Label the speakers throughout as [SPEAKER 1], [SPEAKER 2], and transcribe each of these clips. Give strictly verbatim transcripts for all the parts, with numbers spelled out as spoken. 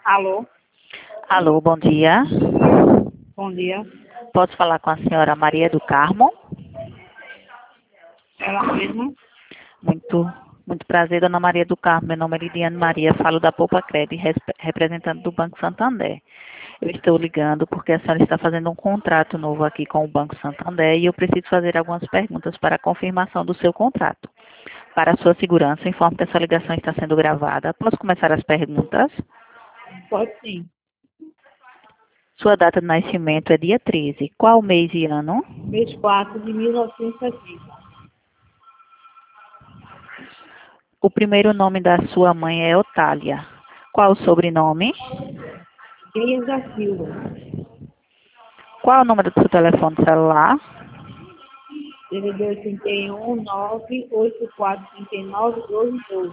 [SPEAKER 1] Alô,
[SPEAKER 2] Alô, bom dia.
[SPEAKER 1] bom dia.
[SPEAKER 2] Posso falar com a senhora Maria do Carmo?
[SPEAKER 1] Ela mesma?
[SPEAKER 2] Muito, muito prazer, dona Maria do Carmo. Meu nome é Lidiane Maria, falo da Poupa Cred, res- representante do Banco Santander. Eu estou ligando porque a senhora está fazendo um contrato novo aqui com o Banco Santander e eu preciso fazer algumas perguntas para a confirmação do seu contrato. Para a sua segurança, informo que essa ligação está sendo gravada. Posso começar as perguntas?
[SPEAKER 1] Pode sim.
[SPEAKER 2] Sua data de nascimento é dia treze. Qual mês e ano?
[SPEAKER 1] Mês quatro de mil novecentos e setenta.
[SPEAKER 2] O primeiro nome da sua mãe é Otália. Qual o sobrenome?
[SPEAKER 1] Dias da Silva.
[SPEAKER 2] Qual o número do seu telefone celular?
[SPEAKER 1] D D oito um, nove oito quatro cinco nove, doze doze.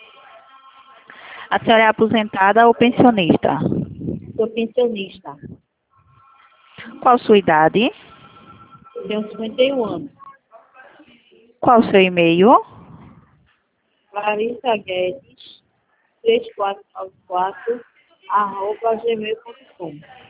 [SPEAKER 2] A senhora é aposentada ou pensionista?
[SPEAKER 1] Sou pensionista.
[SPEAKER 2] Qual sua idade?
[SPEAKER 1] Tenho cinquenta e um anos.
[SPEAKER 2] Qual o seu e-mail?
[SPEAKER 1] Larissa Guedes, três quatro nove quatro, arroba gmail ponto com.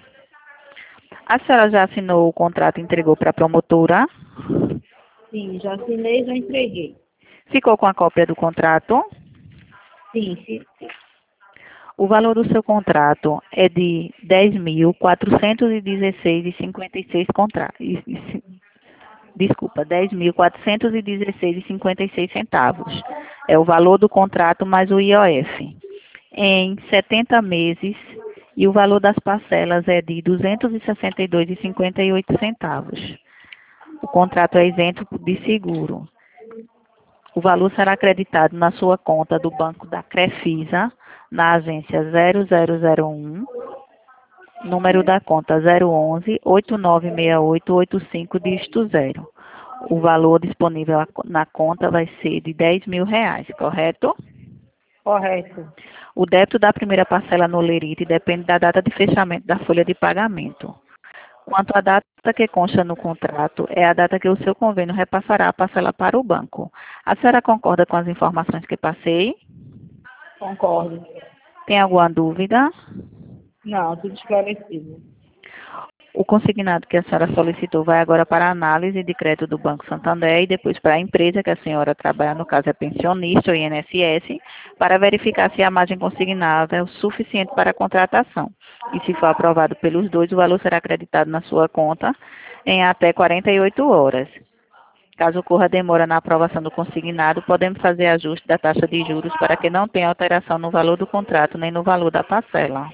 [SPEAKER 2] A senhora já assinou o contrato e entregou para a promotora?
[SPEAKER 1] Sim, já assinei e já entreguei.
[SPEAKER 2] Ficou com a cópia do contrato?
[SPEAKER 1] Sim, sim, sim.
[SPEAKER 2] O valor do seu contrato é de dez mil quatrocentos e dezesseis reais e cinquenta e seis contra... e- e- Desculpa, dez mil quatrocentos e dezesseis reais e cinquenta e seis centavos. É o valor do contrato mais o I O F. Em setenta meses e o valor das parcelas é de duzentos e sessenta e dois reais e cinquenta e oito centavos. O contrato é isento de seguro. O valor será acreditado na sua conta do Banco da Crefisa, na agência zero zero zero um, número da conta zero onze, oito nove seis oito oito cinco, dígito zero. O valor disponível na conta vai ser de dez mil reais, correto?
[SPEAKER 1] Correto.
[SPEAKER 2] O débito da primeira parcela no Lerite depende da data de fechamento da folha de pagamento. Quanto à data que consta no contrato, é a data que o seu convênio repassará a parcela para o banco. A senhora concorda com as informações que passei?
[SPEAKER 1] Concordo.
[SPEAKER 2] Tem alguma dúvida?
[SPEAKER 1] Não, tudo esclarecido.
[SPEAKER 2] O consignado que a senhora solicitou vai agora para a análise de crédito do Banco Santander e depois para a empresa que a senhora trabalha, no caso é pensionista ou I N S S, para verificar se a margem consignada é o suficiente para a contratação. E se for aprovado pelos dois, o valor será acreditado na sua conta em até quarenta e oito horas. Caso ocorra demora na aprovação do consignado, podemos fazer ajuste da taxa de juros para que não tenha alteração no valor do contrato nem no valor da parcela.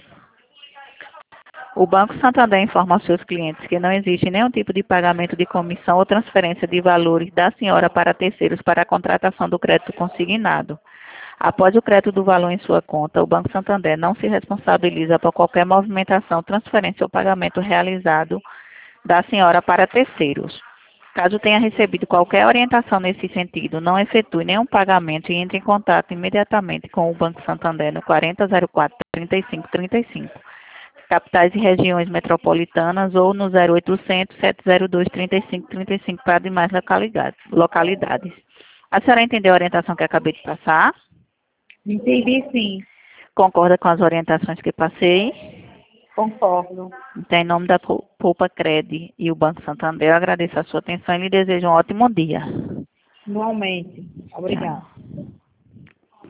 [SPEAKER 2] O Banco Santander informa aos seus clientes que não existe nenhum tipo de pagamento de comissão ou transferência de valores da senhora para terceiros para a contratação do crédito consignado. Após o crédito do valor em sua conta, o Banco Santander não se responsabiliza por qualquer movimentação, transferência ou pagamento realizado da senhora para terceiros. Caso tenha recebido qualquer orientação nesse sentido, não efetue nenhum pagamento e entre em contato imediatamente com o Banco Santander no quarenta zero quatro, trinta e cinco trinta e cinco. Capitais e regiões metropolitanas ou no zero oitocentos, sete zero dois, trinta e cinco trinta e cinco para demais localidades. localidades. A senhora entendeu a orientação que acabei de passar?
[SPEAKER 1] Entendi, sim.
[SPEAKER 2] Concorda com as orientações que passei?
[SPEAKER 1] Concordo.
[SPEAKER 2] Então, em nome da Pou- Poupa Cred e o Banco Santander, eu agradeço a sua atenção e lhe desejo um ótimo dia.
[SPEAKER 1] Igualmente. Obrigada.
[SPEAKER 2] Tchau.